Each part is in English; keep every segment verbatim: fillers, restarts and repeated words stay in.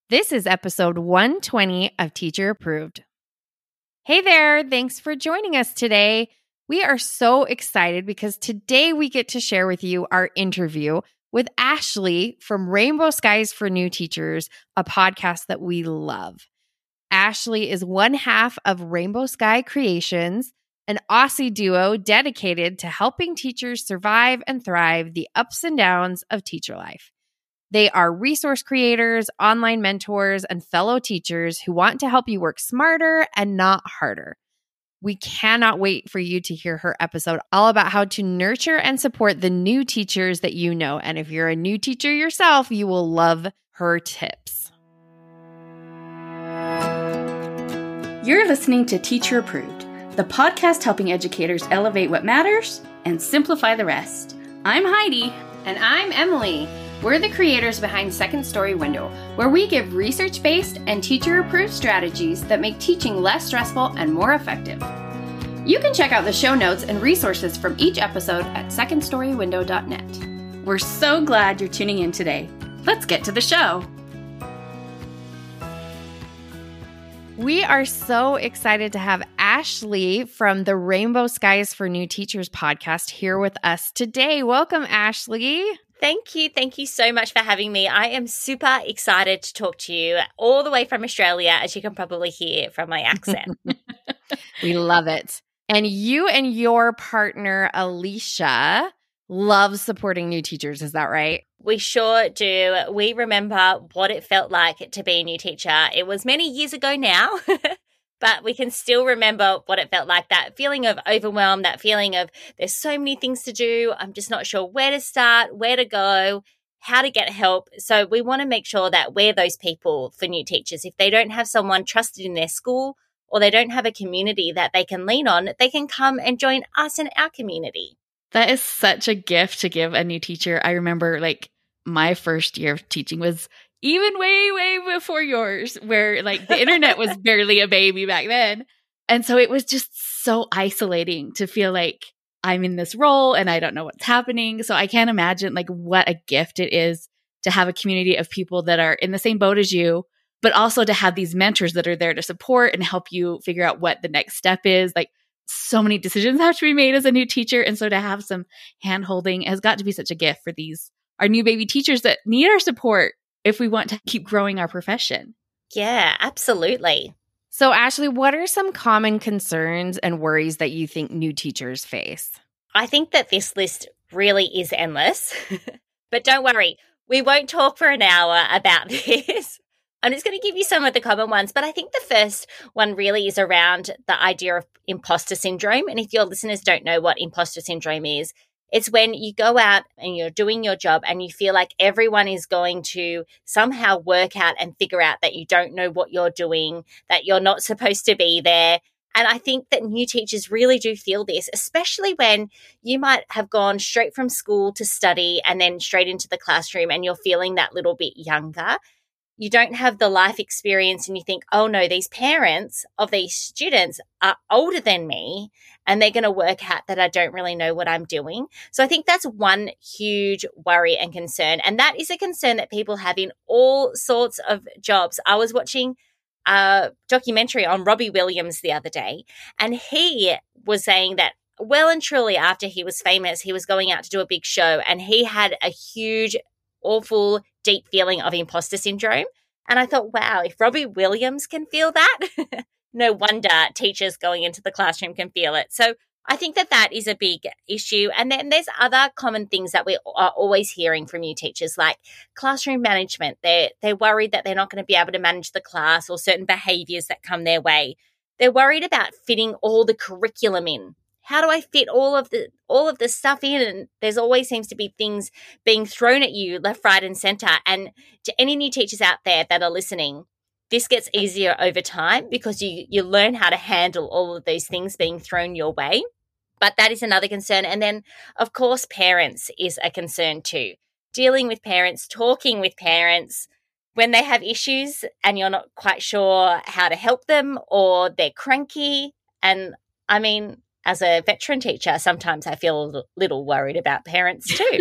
This is episode one twenty of Teacher Approved. Hey there, thanks for joining us today. We are so excited because today we get to share with you our interview with Ashley from Rainbow Skies for New Teachers, a podcast that we love. Ashley is one half of Rainbow Sky Creations, an Aussie duo dedicated to helping teachers survive and thrive the ups and downs of teacher life. They are resource creators, online mentors, and fellow teachers who want to help you work smarter and not harder. We cannot wait for you to hear her episode all about how to nurture and support the new teachers that you know. And if you're a new teacher yourself, you will love her tips. You're listening to Teacher Approved, the podcast helping educators elevate what matters and simplify the rest. I'm Heidi. And I'm Emily. We're the creators behind Second Story Window, where we give research-based and teacher-approved strategies that make teaching less stressful and more effective. You can check out the show notes and resources from each episode at second story window dot net. We're so glad you're tuning in today. Let's get to the show. We are so excited to have Ashley from the Rainbow Skies for New Teachers podcast here with us today. Welcome, Ashley. Thank you. Thank you so much for having me. I am super excited to talk to you all the way from Australia, as you can probably hear from my accent. We love it. And you and your partner, Alicia, love supporting new teachers. Is that right? We sure do. We remember what it felt like to be a new teacher. It was many years ago now, but we can still remember what it felt like, that feeling of overwhelm, that feeling of there's so many things to do. I'm just not sure where to start, where to go, how to get help. So we want to make sure that we're those people for new teachers. If they don't have someone trusted in their school or they don't have a community that they can lean on, they can come and join us in our community. That is such a gift to give a new teacher. I remember like my first year of teaching was even way, way before yours, where like the internet was barely a baby back then. And so it was just so isolating to feel like I'm in this role and I don't know what's happening. So I can't imagine like what a gift it is to have a community of people that are in the same boat as you, but also to have these mentors that are there to support and help you figure out what the next step is. Like so many decisions have to be made as a new teacher. And so to have some hand holding has got to be such a gift for these, our new baby teachers that need our support if we want to keep growing our profession. Yeah, absolutely. So, Ashley, what are some common concerns and worries that you think new teachers face? I think that this list really is endless, but don't worry, we won't talk for an hour about this. I'm just going to give you some of the common ones, but I think the first one really is around the idea of imposter syndrome. And if your listeners don't know what imposter syndrome is, it's when you go out and you're doing your job and you feel like everyone is going to somehow work out and figure out that you don't know what you're doing, that you're not supposed to be there. And I think that new teachers really do feel this, especially when you might have gone straight from school to study and then straight into the classroom and you're feeling that little bit younger. You don't have the life experience and you think, oh no, these parents of these students are older than me and they're going to work out that I don't really know what I'm doing. So I think that's one huge worry and concern. And that is a concern that people have in all sorts of jobs. I was watching a documentary on Robbie Williams the other day, and he was saying that well and truly after he was famous, he was going out to do a big show and he had a huge, awful, deep feeling of imposter syndrome. And I thought, wow, if Robbie Williams can feel that, no wonder teachers going into the classroom can feel it. So I think that that is a big issue. And then there's other common things that we are always hearing from new teachers, like classroom management. They're, they're worried that they're not going to be able to manage the class or certain behaviors that come their way. They're worried about fitting all the curriculum in. How do I fit all of the all of the stuff in? And there's always seems to be things being thrown at you left, right, and center. And to any new teachers out there that are listening, this gets easier over time because you you learn how to handle all of those things being thrown your way. But that is another concern. And then, of course, parents is a concern too. Dealing with parents, talking with parents when they have issues and you're not quite sure how to help them or they're cranky. And I mean, as a veteran teacher, sometimes I feel a little worried about parents too.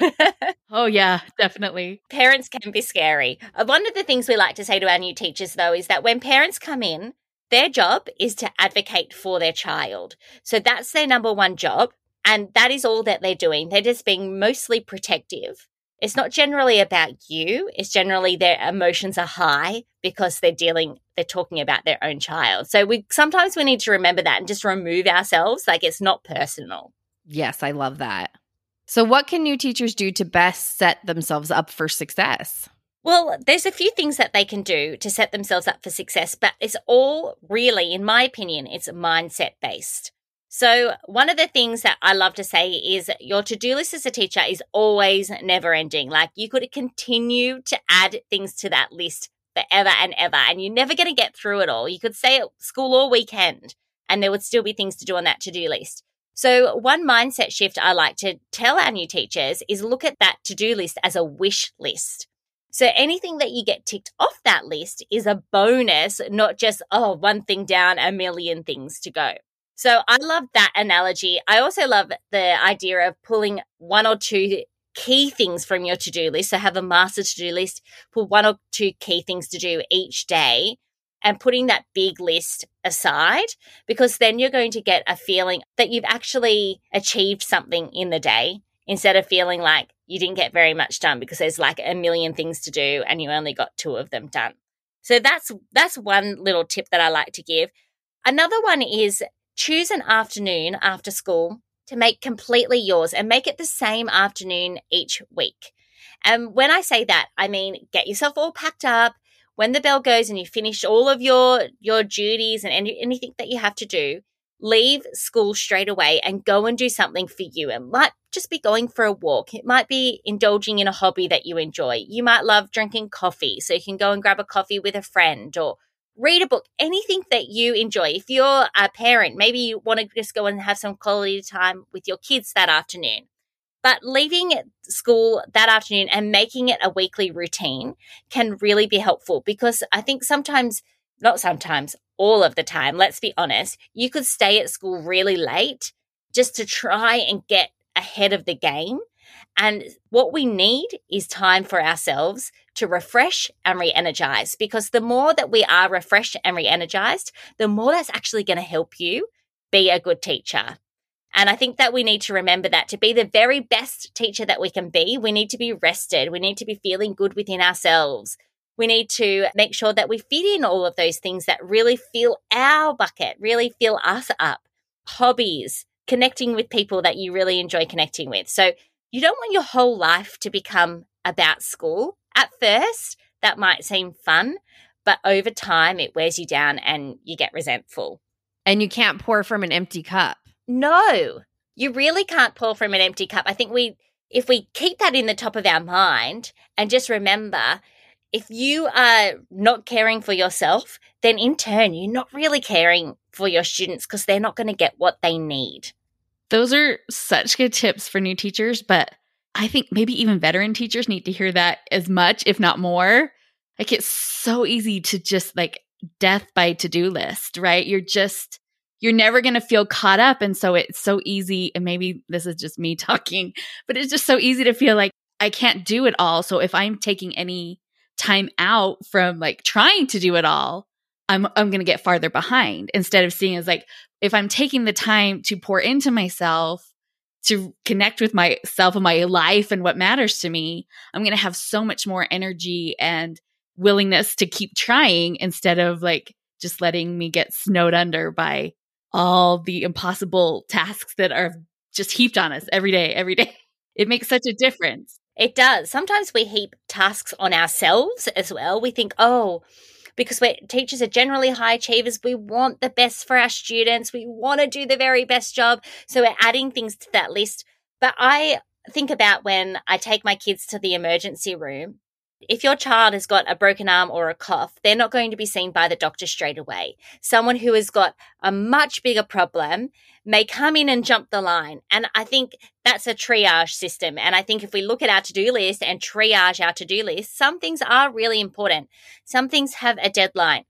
Oh, yeah, definitely. Parents can be scary. One of the things we like to say to our new teachers, though, is that when parents come in, their job is to advocate for their child. So that's their number one job. And that is all that they're doing. They're just being mostly protective. It's not generally about you. It's generally their emotions are high because they're dealing, they're talking about their own child. So we sometimes we need to remember that and just remove ourselves. Like, it's not personal. Yes, I love that. So what can new teachers do to best set themselves up for success? Well, there's a few things that they can do to set themselves up for success, but it's all really, in my opinion, it's mindset based. So one of the things that I love to say is your to-do list as a teacher is always never ending. Like, you could continue to add things to that list forever and ever, and you're never going to get through it all. You could stay at school all weekend and there would still be things to do on that to-do list. So one mindset shift I like to tell our new teachers is look at that to-do list as a wish list. So anything that you get ticked off that list is a bonus, not just, oh, one thing down, a million things to go. So I love that analogy. I also love the idea of pulling one or two key things from your to-do list. So have a master to-do list, pull one or two key things to do each day, and putting that big list aside, because then you're going to get a feeling that you've actually achieved something in the day instead of feeling like you didn't get very much done because there's like a million things to do and you only got two of them done. So that's that's one little tip that I like to give. Another one is choose an afternoon after school to make completely yours and make it the same afternoon each week. And when I say that, I mean get yourself all packed up. When the bell goes and you finish all of your, your duties and any, anything that you have to do, leave school straight away and go and do something for you. It might just be going for a walk. It might be indulging in a hobby that you enjoy. You might love drinking coffee, so you can go and grab a coffee with a friend or read a book, anything that you enjoy. If you're a parent, maybe you want to just go and have some quality time with your kids that afternoon. But leaving school that afternoon and making it a weekly routine can really be helpful, because I think sometimes, not sometimes, all of the time, let's be honest, you could stay at school really late just to try and get ahead of the game. And what we need is time for ourselves to refresh and re-energize, because the more that we are refreshed and re-energized, the more that's actually going to help you be a good teacher. And I think that we need to remember that to be the very best teacher that we can be, we need to be rested. We need to be feeling good within ourselves. We need to make sure that we fit in all of those things that really fill our bucket, really fill us up. Hobbies, connecting with people that you really enjoy connecting with. So you don't want your whole life to become about school. At first, that might seem fun, but over time it wears you down and you get resentful. And you can't pour from an empty cup. No, you really can't pour from an empty cup. I think we, if we keep that in the top of our mind and just remember, if you are not caring for yourself, then in turn, you're not really caring for your students because they're not going to get what they need. Those are such good tips for new teachers, but I think maybe even veteran teachers need to hear that as much, if not more. Like, it's so easy to just like death by to-do list, right? You're just, you're never going to feel caught up. And so it's so easy. And maybe this is just me talking, but it's just so easy to feel like I can't do it all. So if I'm taking any time out from like trying to do it all, I'm I'm going to get farther behind, instead of seeing as like, if I'm taking the time to pour into myself, to connect with myself and my life and what matters to me, I'm going to have so much more energy and willingness to keep trying, instead of like just letting me get snowed under by all the impossible tasks that are just heaped on us every day, every day. It makes such a difference. It does. Sometimes we heap tasks on ourselves as well. We think, oh, because we're, teachers are generally high achievers, we want the best for our students. We want to do the very best job. So we're adding things to that list. But I think about when I take my kids to the emergency room. If your child has got a broken arm or a cough, they're not going to be seen by the doctor straight away. Someone who has got a much bigger problem may come in and jump the line. And I think that's a triage system. And I think if we look at our to-do list and triage our to-do list, some things are really important. Some things have a deadline.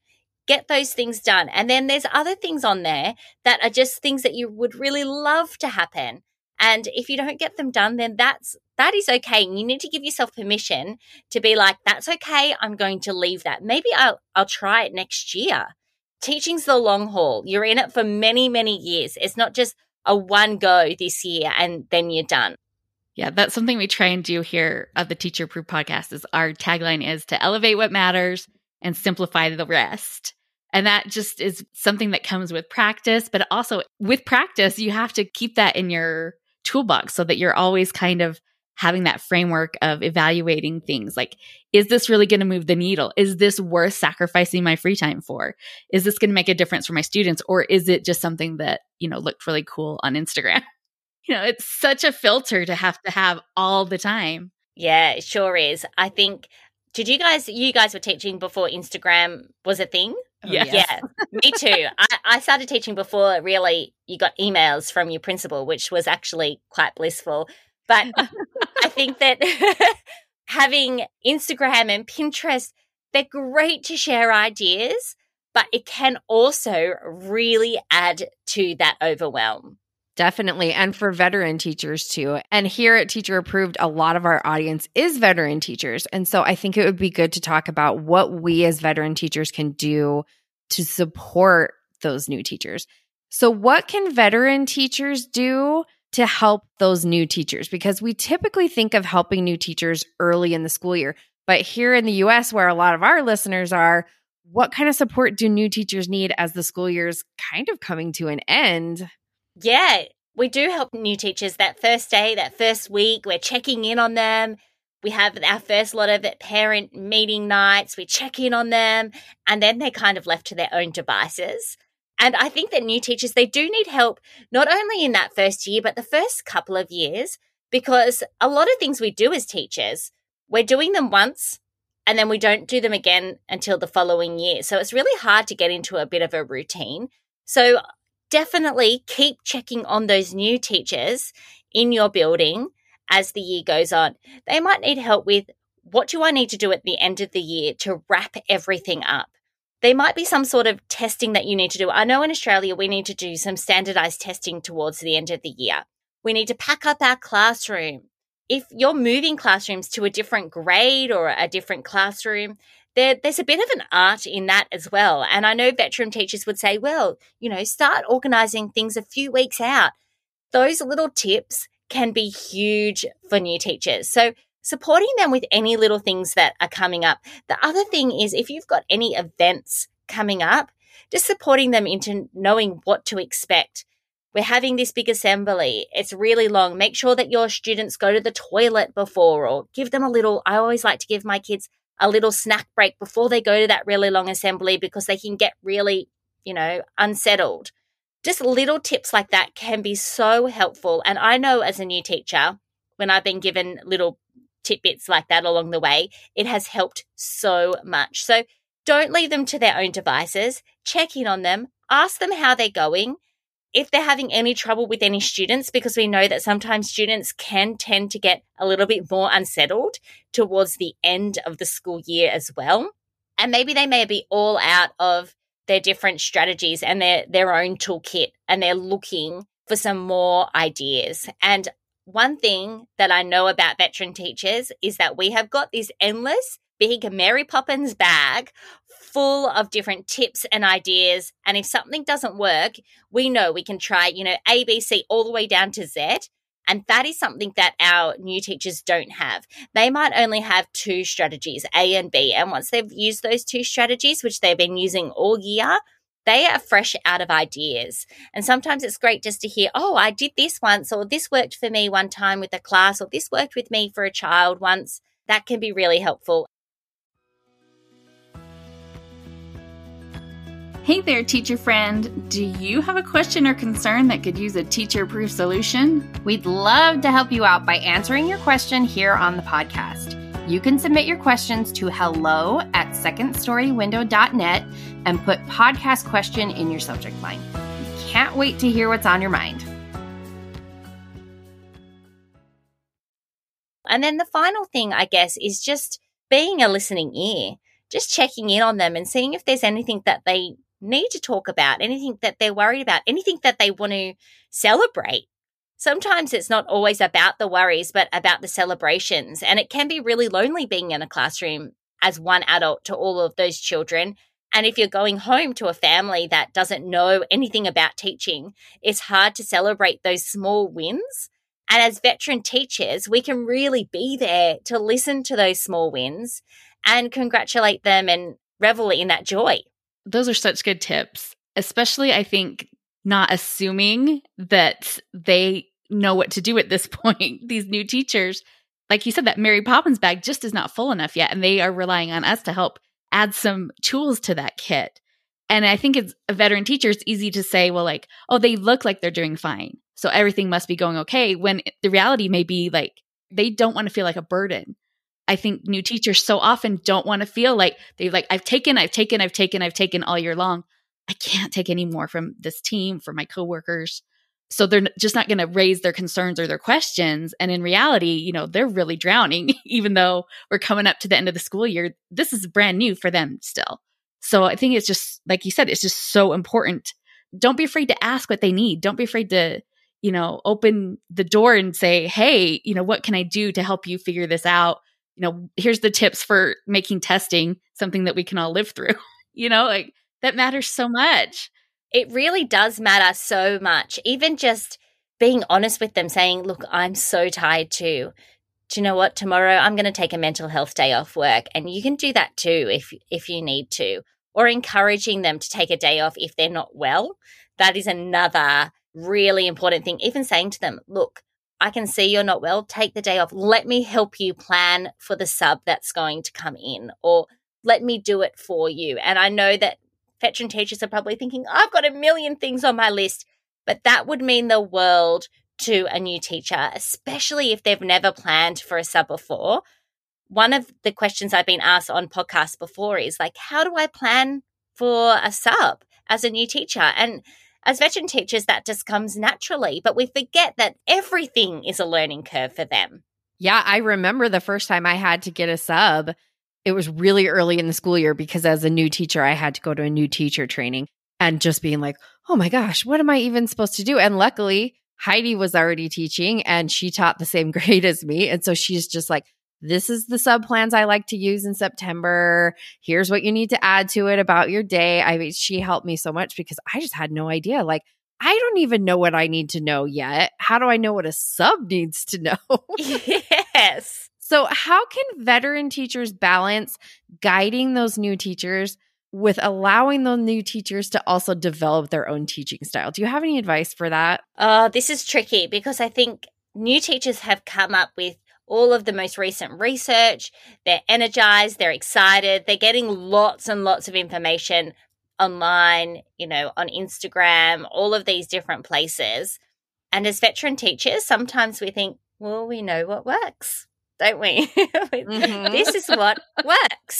Get those things done. And then there's other things on there that are just things that you would really love to happen. And if you don't get them done, then that's, that is okay. And you need to give yourself permission to be like, that's okay. I'm going to leave that. Maybe I'll, I'll try it next year. Teaching's the long haul. You're in it for many, many years. It's not just a one go this year and then you're done. Yeah, that's something we try and do here at the Teacher Approved podcast is our tagline is to elevate what matters and simplify the rest. And that just is something that comes with practice, but also with practice, you have to keep that in your toolbox so that you're always kind of having that framework of evaluating things like, is this really going to move the needle? Is this worth sacrificing my free time for? Is this going to make a difference for my students? Or is it just something that, you know, looked really cool on Instagram? You know, it's such a filter to have to have all the time. Yeah, it sure is. I think, did you guys, you guys were teaching before Instagram was a thing? Oh, yes. Yeah, me too. I, I started teaching before really you got emails from your principal, which was actually quite blissful. But I think that having Instagram and Pinterest, they're great to share ideas, but it can also really add to that overwhelm. Definitely. And for veteran teachers too. And here at Teacher Approved, a lot of our audience is veteran teachers. And so I think it would be good to talk about what we as veteran teachers can do to support those new teachers. So what can veteran teachers do to help those new teachers? Because we typically think of helping new teachers early in the school year. But here in the U S, where a lot of our listeners are, what kind of support do new teachers need as the school year is kind of coming to an end? Yeah, we do help new teachers that first day, that first week. We're checking in on them. We have our first lot of parent meeting nights. We check in on them, and then they're kind of left to their own devices. And I think that new teachers, they do need help, not only in that first year, but the first couple of years, because a lot of things we do as teachers, we're doing them once, and then we don't do them again until the following year. So it's really hard to get into a bit of a routine. So definitely keep checking on those new teachers in your building as the year goes on. They might need help with, what do I need to do at the end of the year to wrap everything up? There might be some sort of testing that you need to do. I know in Australia we need to do some standardized testing towards the end of the year. We need to pack up our classroom. If you're moving classrooms to a different grade or a different classroom, There, there's a bit of an art in that as well. And I know veteran teachers would say, well, you know, start organising things a few weeks out. Those little tips can be huge for new teachers. So supporting them with any little things that are coming up. The other thing is if you've got any events coming up, just supporting them into knowing what to expect. We're having this big assembly. It's really long. Make sure that your students go to the toilet before, or give them a little, I always like to give my kids a little snack break before they go to that really long assembly, because they can get really, you know, unsettled. Just little tips like that can be so helpful. And I know as a new teacher, when I've been given little tidbits like that along the way, it has helped so much. So don't leave them to their own devices. Check in on them. Ask them how they're going. If they're having any trouble with any students, because we know that sometimes students can tend to get a little bit more unsettled towards the end of the school year as well. And maybe they may be all out of their different strategies and their, their own toolkit, and they're looking for some more ideas. And one thing that I know about veteran teachers is that we have got this endless big Mary Poppins bag full of different tips and ideas. And if something doesn't work, we know we can try, you know, A, B, C, all the way down to Z. And that is something that our new teachers don't have. They might only have two strategies, A and B. And once they've used those two strategies, which they've been using all year, they are fresh out of ideas. And sometimes it's great just to hear, oh, I did this once, or this worked for me one time with a class, or this worked with me for a child once. That can be really helpful. Hey there, teacher friend. Do you have a question or concern that could use a teacher-approved solution? We'd love to help you out by answering your question here on the podcast. You can submit your questions to hello at second story window dot net and put podcast question in your subject line. We can't wait to hear what's on your mind. And then the final thing, I guess, is just being a listening ear. just checking in on them and seeing if there's anything that they need to talk about, anything that they're worried about, anything that they want to celebrate. Sometimes it's not always about the worries, but about the celebrations. And it can be really lonely being in a classroom as one adult to all of those children. And if you're going home to a family that doesn't know anything about teaching, it's hard to celebrate those small wins. And as veteran teachers, we can really be there to listen to those small wins and congratulate them and revel in that joy. Those are such good tips, especially I think not assuming that they know what to do at this point. These new teachers, like you said, that Mary Poppins bag just is not full enough yet. And they are relying on us to help add some tools to that kit. And I think as a veteran teacher, it's easy to say, well, like, oh, they look like they're doing fine, so everything must be going okay, when the reality may be like they don't want to feel like a burden. I think new teachers so often don't want to feel like they're like, I've taken, I've taken, I've taken, I've taken all year long. I can't take any more from this team, from my coworkers. So they're just not going to raise their concerns or their questions. And in reality, you know, they're really drowning, even though we're coming up to the end of the school year. This is brand new for them still. So I think it's just, like you said, it's just so important. Don't be afraid to ask what they need. Don't be afraid to, you know, open the door and say, hey, you know, what can I do to help you figure this out? You know, here's the tips for making testing something that we can all live through. You know, like that matters so much. It really does matter so much. Even just being honest with them, saying, look, I'm so tired too. Do you know what? Tomorrow I'm going to take a mental health day off work. And you can do that too if if you need to. Or encouraging them to take a day off if they're not well. That is another really important thing. Even saying to them, look, I can see you're not well. Take the day off. Let me help you plan for the sub that's going to come in, or let me do it for you. And I know that veteran teachers are probably thinking, I've got a million things on my list, but that would mean the world to a new teacher, especially if they've never planned for a sub before. One of the questions I've been asked on podcasts before is like, how do I plan for a sub as a new teacher? And as veteran teachers, that just comes naturally, but we forget that everything is a learning curve for them. Yeah, I remember the first time I had to get a sub. It was really early in the school year because as a new teacher, I had to go to a new teacher training and just being like, oh my gosh, what am I even supposed to do? And luckily, Heidi was already teaching and she taught the same grade as me. And so she's just like, this is the sub plans I like to use in September. Here's what you need to add to it about your day. I mean, she helped me so much because I just had no idea. Like, I don't even know what I need to know yet. How do I know what a sub needs to know? Yes. So how can veteran teachers balance guiding those new teachers with allowing those new teachers to also develop their own teaching style? Do you have any advice for that? Oh, this is tricky because I think new teachers have come up with all of the most recent research. They're energized, they're excited, they're getting lots and lots of information online, you know, on Instagram, all of these different places. And as veteran teachers, sometimes we think, well, we know what works, don't we? Mm-hmm. This is what works.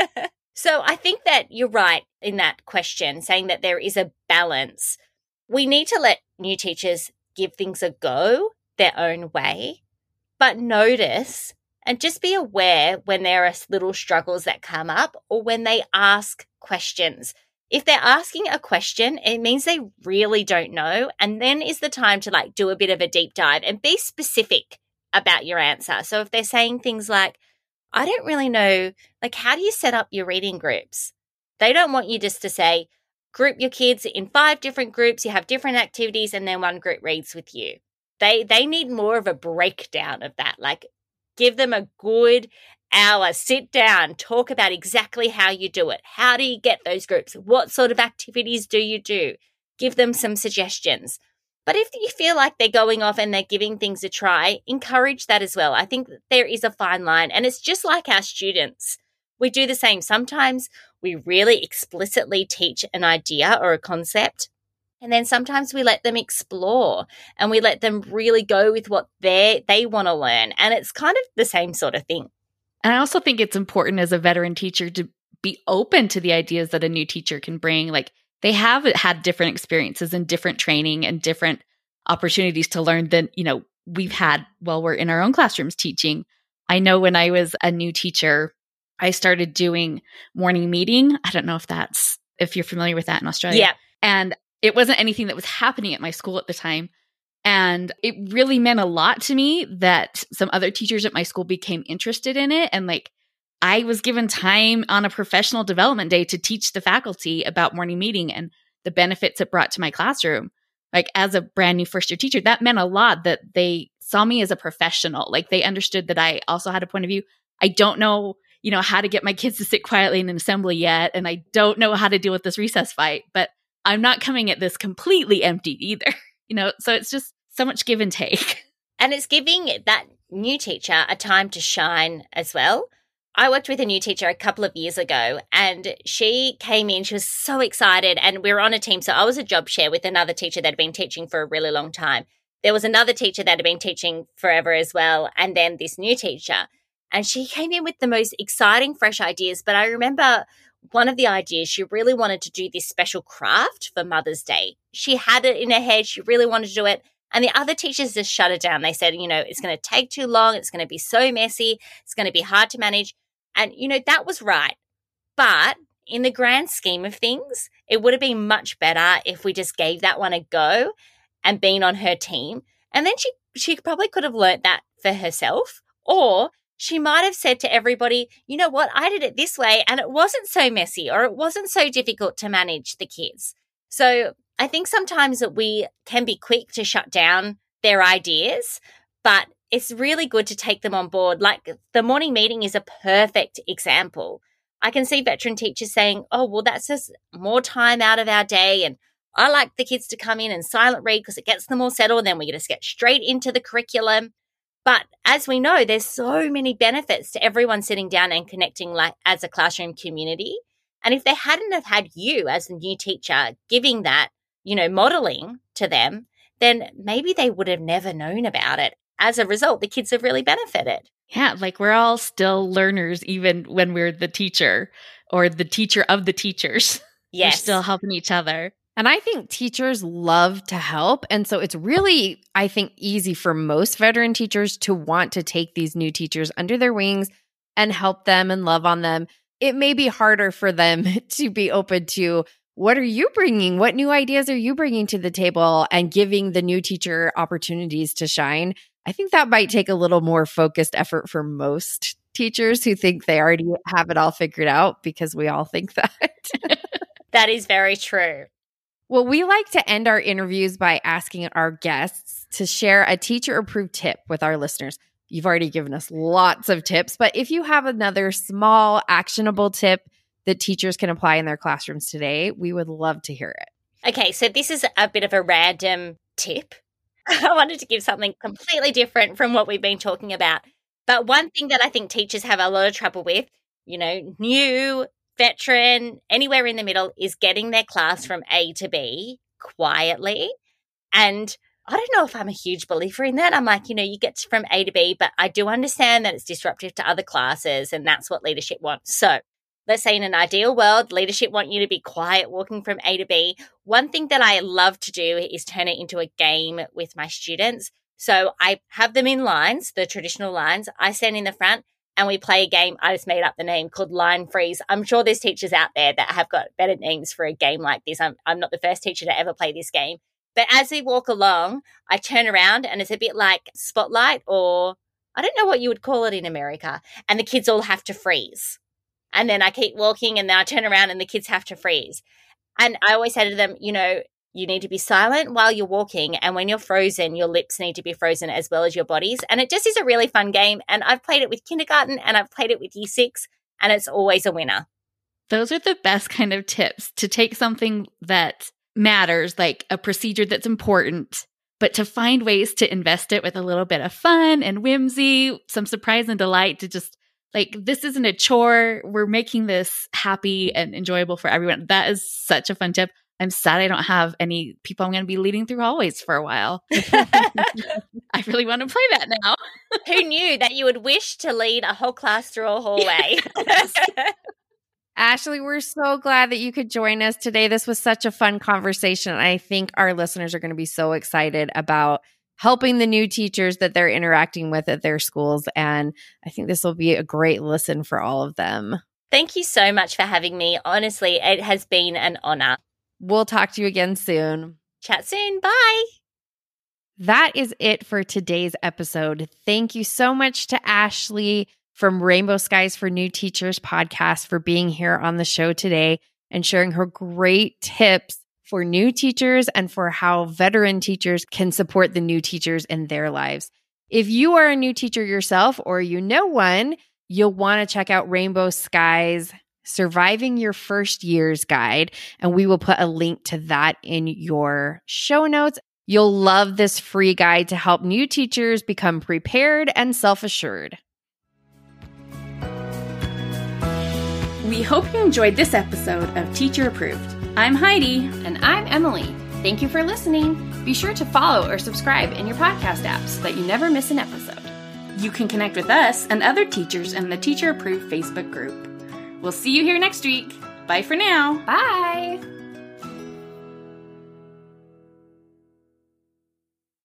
So I think that you're right in that question, saying that there is a balance. We need to let new teachers give things a go their own way, but notice and just be aware when there are little struggles that come up or when they ask questions. If they're asking a question, it means they really don't know. And then is the time to like do a bit of a deep dive and be specific about your answer. So if they're saying things like, I don't really know, like, how do you set up your reading groups? They don't want you just to say, group your kids in five different groups, you have different activities, and then one group reads with you. They they need more of a breakdown of that. Like, give them a good hour, sit down, talk about exactly how you do it. How do you get those groups? What sort of activities do you do? Give them some suggestions. But if you feel like they're going off and they're giving things a try, encourage that as well. I think there is a fine line, and it's just like our students. We do the same. Sometimes we really explicitly teach an idea or a concept, and then sometimes we let them explore and we let them really go with what they they want to learn. And it's kind of the same sort of thing. And I also think it's important as a veteran teacher to be open to the ideas that a new teacher can bring. Like, they have had different experiences and different training and different opportunities to learn than, you know, we've had while we're in our own classrooms teaching. I know when I was a new teacher, I started doing morning meeting. I don't know if that's, if you're familiar with that in Australia. Yeah. And it wasn't anything that was happening at my school at the time. And it really meant a lot to me that some other teachers at my school became interested in it. And like, I was given time on a professional development day to teach the faculty about morning meeting and the benefits it brought to my classroom. Like as a brand new first year teacher, that meant a lot that they saw me as a professional. Like they understood that I also had a point of view. I don't know, you know, how to get my kids to sit quietly in an assembly yet. And I don't know how to deal with this recess fight, but I'm not coming at this completely empty either. You know, so it's just so much give and take. And it's giving that new teacher a time to shine as well. I worked with a new teacher a couple of years ago and she came in, she was so excited and we were on a team. So I was a job share with another teacher that had been teaching for a really long time. There was another teacher that had been teaching forever as well. And then this new teacher. And she came in with the most exciting, fresh ideas. But I remember one of the ideas, she really wanted to do this special craft for Mother's Day. She had it in her head. She really wanted to do it. And the other teachers just shut it down. They said, you know, it's going to take too long. It's going to be so messy. It's going to be hard to manage. And, you know, that was right. But in the grand scheme of things, it would have been much better if we just gave that one a go and been on her team. And then she, she probably could have learnt that for herself. Or she might have said to everybody, you know what, I did it this way and it wasn't so messy or it wasn't so difficult to manage the kids. So I think sometimes that we can be quick to shut down their ideas, but it's really good to take them on board. Like the morning meeting is a perfect example. I can see veteran teachers saying, oh, well, that's just more time out of our day. And I like the kids to come in and silent read because it gets them all settled. And then we just get straight into the curriculum. But as we know, there's so many benefits to everyone sitting down and connecting like as a classroom community. And if they hadn't have had you as a new teacher giving that, you know, modeling to them, then maybe they would have never known about it. As a result, the kids have really benefited. Yeah, like we're all still learners even when we're the teacher or the teacher of the teachers. Yes. We're still helping each other. And I think teachers love to help. And so it's really, I think, easy for most veteran teachers to want to take these new teachers under their wings and help them and love on them. It may be harder for them to be open to, what are you bringing? What new ideas are you bringing to the table? And giving the new teacher opportunities to shine. I think that might take a little more focused effort for most teachers who think they already have it all figured out, because we all think that. That is very true. Well, we like to end our interviews by asking our guests to share a teacher-approved tip with our listeners. You've already given us lots of tips, but if you have another small, actionable tip that teachers can apply in their classrooms today, we would love to hear it. Okay, so this is a bit of a random tip. I wanted to give something completely different from what we've been talking about. But one thing that I think teachers have a lot of trouble with, you know, new, veteran, anywhere in the middle, is getting their class from A to B quietly. And I don't know if I'm a huge believer in that. I'm like, you know, you get from A to B, but I do understand that it's disruptive to other classes and that's what leadership wants. So let's say in an ideal world, leadership want you to be quiet walking from A to B. One thing that I love to do is turn it into a game with my students. So I have them in lines, the traditional lines. I stand in the front and we play a game. I just made up the name called Line Freeze. I'm sure there's teachers out there that have got better names for a game like this. I'm, I'm not the first teacher to ever play this game. But as we walk along, I turn around and it's a bit like Spotlight, or I don't know what you would call it in America. And the kids all have to freeze. And then I keep walking and then I turn around and the kids have to freeze. And I always say to them, you know, you need to be silent while you're walking. And when you're frozen, your lips need to be frozen as well as your bodies. And it just is a really fun game. And I've played it with kindergarten and I've played it with year six, and it's always a winner. Those are the best kind of tips, to take something that matters, like a procedure that's important, but to find ways to invest it with a little bit of fun and whimsy, some surprise and delight, to just like, this isn't a chore. We're making this happy and enjoyable for everyone. That is such a fun tip. I'm sad I don't have any people I'm going to be leading through hallways for a while. I really want to play that now. Who knew that you would wish to lead a whole class through a hallway? Yes. Ashley, we're so glad that you could join us today. This was such a fun conversation. I think our listeners are going to be so excited about helping the new teachers that they're interacting with at their schools. And I think this will be a great listen for all of them. Thank you so much for having me. Honestly, it has been an honor. We'll talk to you again soon. Chat soon. Bye. That is it for today's episode. Thank you so much to Ashley from Rainbow Skies for New Teachers podcast for being here on the show today and sharing her great tips for new teachers and for how veteran teachers can support the new teachers in their lives. If you are a new teacher yourself or you know one, you'll want to check out Rainbow Skies Surviving Your First Years Guide, and we will put a link to that in your show notes. You'll love this free guide to help new teachers become prepared and self-assured. We hope you enjoyed this episode of Teacher Approved. I'm Heidi. And I'm Emily. Thank you for listening. Be sure to follow or subscribe in your podcast app so that you never miss an episode. You can connect with us and other teachers in the Teacher Approved Facebook group. We'll see you here next week. Bye for now. Bye.